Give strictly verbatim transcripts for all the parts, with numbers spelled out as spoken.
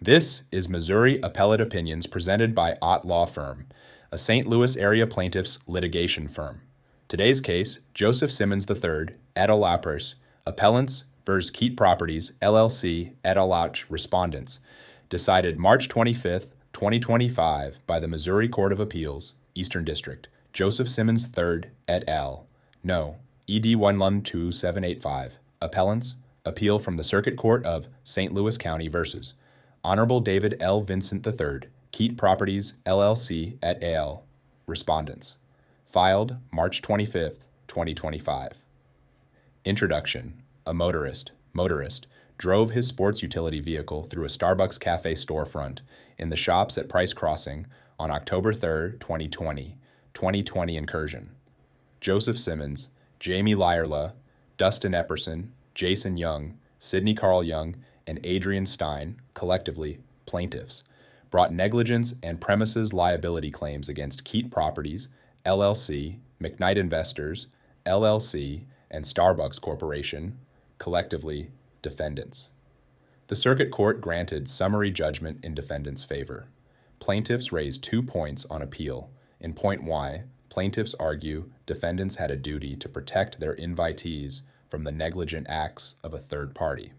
This is Missouri Appellate Opinions presented by Ott Law Firm, a Saint Louis area plaintiffs litigation firm. Today's case, Joseph Simmons the third, et al. Appers, Appellants versus. Keat Properties, L L C, et al. Respondents, decided March twenty-fifth, twenty twenty-five by the Missouri Court of Appeals, Eastern District, Joseph Simmons the third, et al. No, E D one one two seven eight five. Appellants, appeal from the Circuit Court of Saint Louis County versus. Honorable David L. Vincent the third, Keat Properties, L L C, et al. Respondents. Filed March twenty-fifth, twenty twenty-five. Introduction. A motorist, motorist, drove his sports utility vehicle through a Starbucks cafe storefront in the shops at Price Crossing on October third, twenty twenty, twenty twenty incursion. Joseph Simmons, Jamie Lyerla, Dustin Epperson, Jason Young, Sidney Carl Young, and Adrian Stein, collectively plaintiffs, brought negligence and premises liability claims against Keat Properties, L L C, McKnight Investors, L L C, and Starbucks Corporation, collectively defendants. The Circuit Court granted summary judgment in defendants' favor. Plaintiffs raised two points on appeal. In point Y, plaintiffs argue defendants had a duty to protect their invitees from the negligent acts of a third party.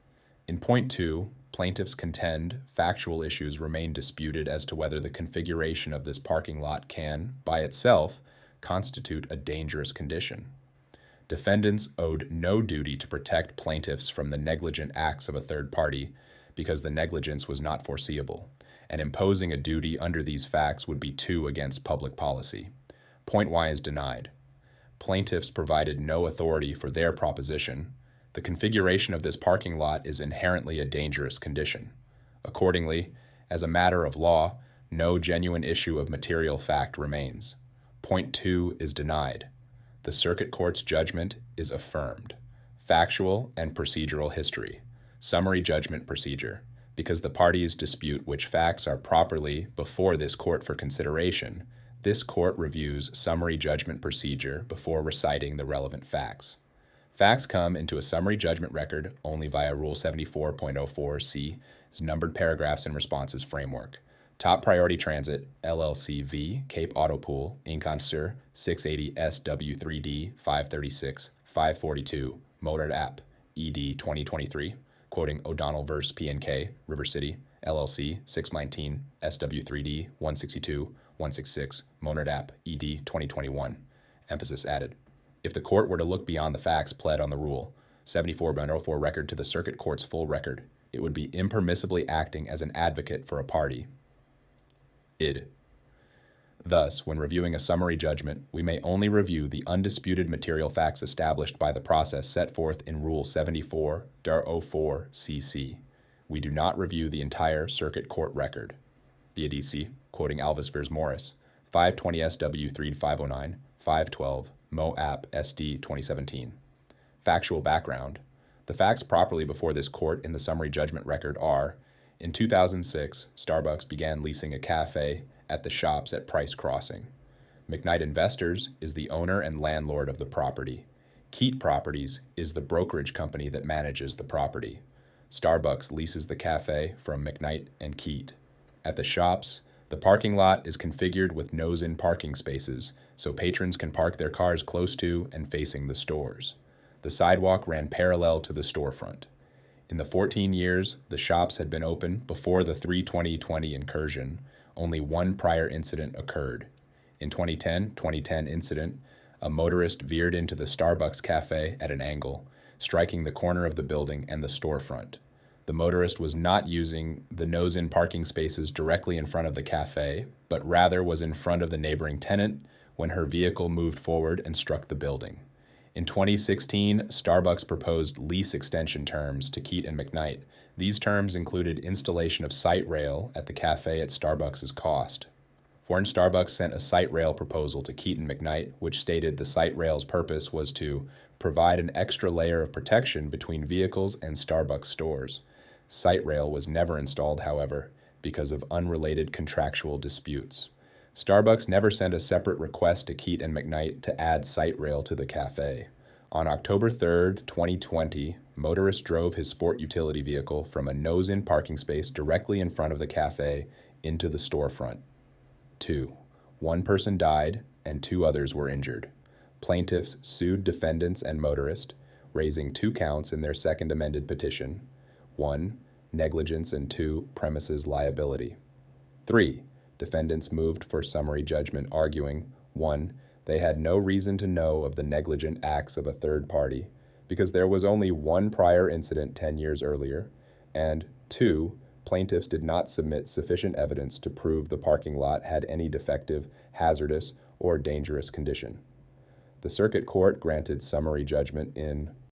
In point two, plaintiffs contend factual issues remain disputed as to whether the configuration of this parking lot can, by itself, constitute a dangerous condition. Defendants owed no duty to protect plaintiffs from the negligent acts of a third party because the negligence was not foreseeable, and imposing a duty under these facts would be too against public policy. Point Y is denied. Plaintiffs provided no authority for their proposition. The configuration of this parking lot is inherently a dangerous condition. Accordingly, as a matter of law, no genuine issue of material fact remains. Point two is denied. The Circuit Court's judgment is affirmed. Factual and procedural history. Summary judgment procedure. Because the parties dispute which facts are properly before this court for consideration, this court reviews summary judgment procedure before reciting the relevant facts. Facts come into a summary judgment record only via Rule seventy-four point oh four C's numbered paragraphs and responses framework. Top Priority Transit, L L C v. Cape Auto Pool, Inconster, six eighty S W three D five thirty-six, five forty-two, Motor App, E D twenty twenty-three, quoting O'Donnell versus. P and K, River City, L L C, six nineteen, S W three D, one sixty-two, one sixty-six, Monad App, E D twenty twenty-one. Emphasis added. If the court were to look beyond the facts pled on the Rule seventy-four point oh four record to the Circuit Court's full record, it would be impermissibly acting as an advocate for a party. Id. Thus, when reviewing a summary judgment, we may only review the undisputed material facts established by the process set forth in Rule seventy-four point oh four C C. We do not review the entire Circuit Court record. Via D C, quoting Alvis versus. Morris, five twenty S W three five oh nine, five twelve, Mo App S D twenty seventeen. Factual background. The facts properly before this court in the summary judgment record are: in two thousand six, Starbucks began leasing a cafe at the shops at Price Crossing. McKnight Investors is the owner and landlord of the property. Keat Properties is the brokerage company that manages the property. Starbucks leases the cafe from McKnight and Keat. At the shops, the parking lot is configured with nose-in parking spaces so patrons can park their cars close to and facing the stores. The sidewalk ran parallel to the storefront. In the fourteen years the shops had been open before the three twenty twenty incursion, only one prior incident occurred. In twenty ten twenty ten incident, a motorist veered into the Starbucks cafe at an angle, striking the corner of the building and the storefront. The motorist was not using the nose-in parking spaces directly in front of the cafe, but rather was in front of the neighboring tenant when her vehicle moved forward and struck the building. In twenty sixteen, Starbucks proposed lease extension terms to Keat and McKnight. These terms included installation of sight rail at the cafe at Starbucks' cost. Foreign Starbucks sent a sight rail proposal to Keat and McKnight, which stated the sight rail's purpose was to provide an extra layer of protection between vehicles and Starbucks stores. Sight rail was never installed, however, because of unrelated contractual disputes. Starbucks never sent a separate request to Keat and McKnight to add sight rail to the cafe. On October third, twenty twenty, motorist drove his sport utility vehicle from a nose-in parking space directly in front of the cafe into the storefront. Two, one person died and two others were injured. Plaintiffs sued defendants and motorist, raising two counts in their second amended petition. One, negligence, and two, premises liability. Three, defendants moved for summary judgment, arguing, one, they had no reason to know of the negligent acts of a third party because there was only one prior incident ten years earlier, and two, plaintiffs did not submit sufficient evidence to prove the parking lot had any defective, hazardous, or dangerous condition. The circuit court granted summary judgment in